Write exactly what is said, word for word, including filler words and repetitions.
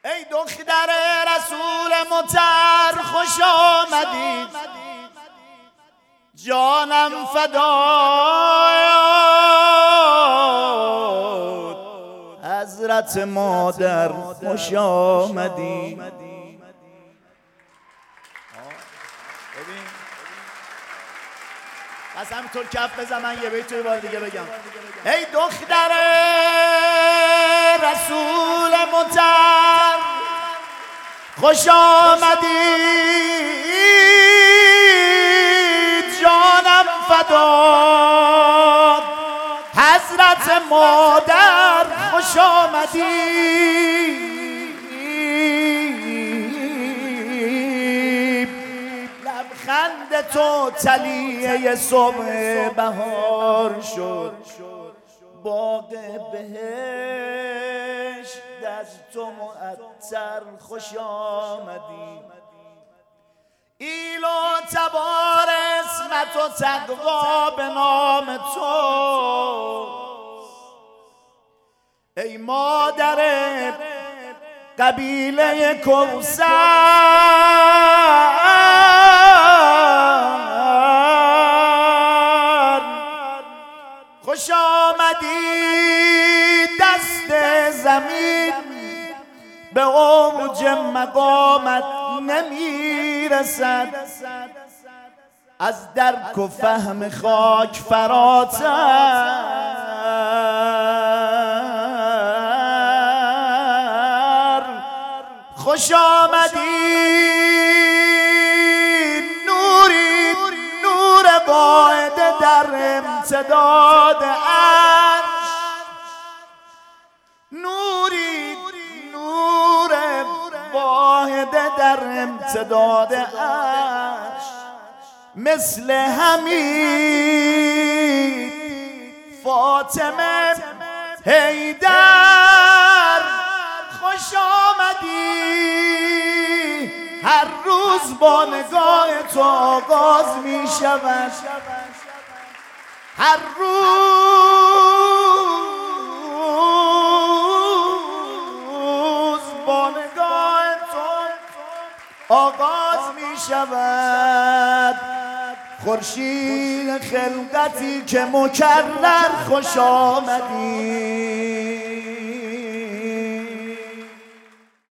ای دختر رسول مطر خوش آمدی، جانم فدای حضرت مادر خوش آمدی. ببین پس همینطور کف بزن، من یه بیت توی بار دیگه بگم. ای دختر رسول مطر خوش آمدی، جانم فداد حضرت مادر خوش آمدی. لبخند تو تلیه صبح بهار شد، باغ بهشت از تو معطر خوش آمدی. ایل و تبار اسمت و تقوا به نام تو، ای مادر قبیله کوثر خوش آمدی. دست زمین به اوج مقامت نمیرسد، از درک و فهم خاک فراتر خوش آمدی. نوری نور باعث در امتداد عرش، نوری نور واحد در امتداد عرش، مثل حمید فاطمه حیدر خوش آمدی. هر روز با نگاه تو آغاز می شود، هر روز با نگاه تو آغاز می شود. خورشید خلقتی که مکرر خوش آمدی.